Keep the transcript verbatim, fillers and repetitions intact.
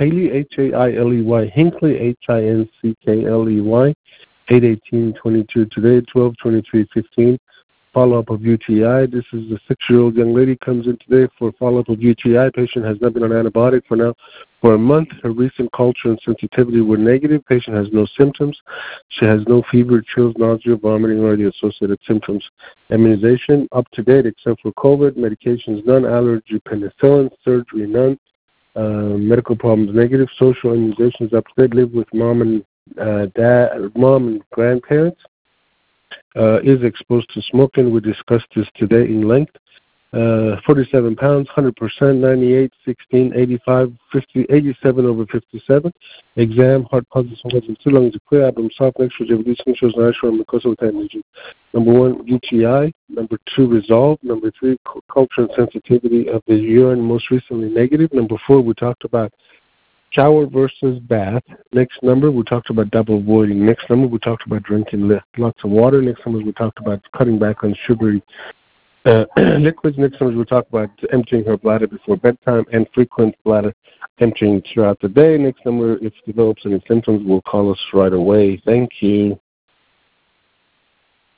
Haley, H A I L E Y, Hinkley, H I N C K L E Y, eight eighteen twenty-two today, twelve twenty-three fifteen. Follow-up of U T I. This is a six-year-old young lady comes in today for follow-up of U T I. Patient has not been on antibiotic for now for a month. Her recent culture and sensitivity were negative. Patient has no symptoms. She has no fever, chills, nausea, vomiting, or the associated symptoms. Immunization up to date except for COVID. Medications none. Allergy, penicillin. Surgery none. Uh, medical problems negative. Social immunizations up to date. Live with mom and uh, dad, mom and grandparents. Uh, is exposed to smoking. We discussed this today in length. Uh, forty-seven pounds, one hundred percent, ninety-eight, sixteen, eighty-five, fifty, eighty-seven over fifty-seven. Exam, heart pulses, and two lungs are clear, abdomen soft, next shows evolution, shows natural, mucosa with energy. Number one, U T I. Number two, resolve. Number three, culture and sensitivity of the urine, most recently negative. Number four, we talked about shower versus bath. Next number, we talked about double voiding. Next number, we talked about drinking lots of water. Next number, we talked about cutting back on sugary uh, liquids. Next number, we talked about emptying her bladder before bedtime and frequent bladder emptying throughout the day. Next number, if it develops any symptoms, will call us right away. Thank you.